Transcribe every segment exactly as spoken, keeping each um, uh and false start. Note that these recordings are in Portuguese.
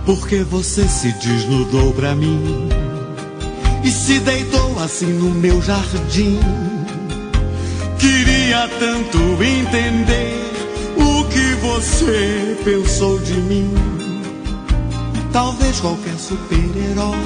Porque você se desnudou pra mim e se deitou assim no meu jardim. Queria tanto entender o que você pensou de mim. Talvez qualquer super-herói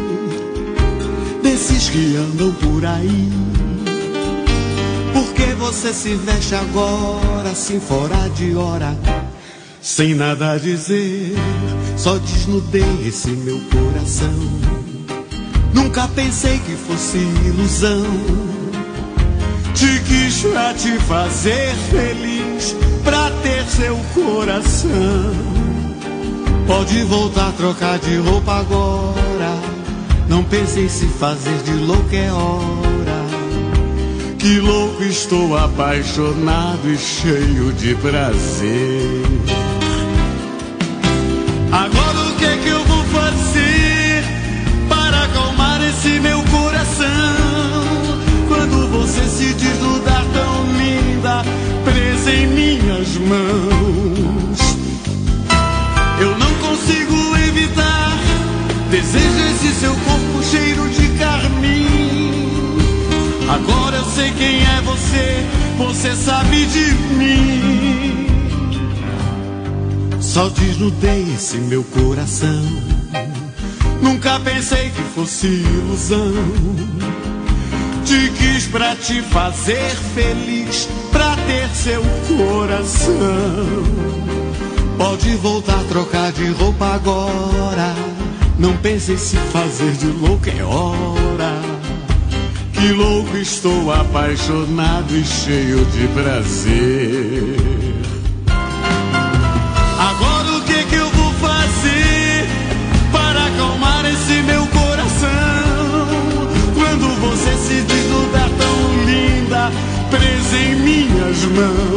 desses que andam por aí. Porque você se veste agora assim fora de hora, sem nada a dizer, só desnudei esse meu coração. Nunca pensei que fosse ilusão. Te quis pra te fazer feliz, pra ter seu coração. Pode voltar a trocar de roupa agora. Não pensei se fazer de louco é hora. Que louco, estou apaixonado e cheio de prazer. Agora o que é que eu vou fazer para acalmar esse meu coração? Quando você se desnudar tão linda, presa em minhas mãos, eu não consigo evitar. Desejo esse seu corpo cheiro de carmim. Agora eu sei quem é você, você sabe de mim. Só desnudei esse meu coração. Nunca pensei que fosse ilusão. Te quis pra te fazer feliz, pra ter seu coração. Pode voltar a trocar de roupa agora. Não pensei se fazer de louco é hora. Que louco, estou apaixonado e cheio de prazer. Agora o que que eu vou fazer para acalmar esse meu coração? Quando você se desnudar tão linda, presa em minhas mãos,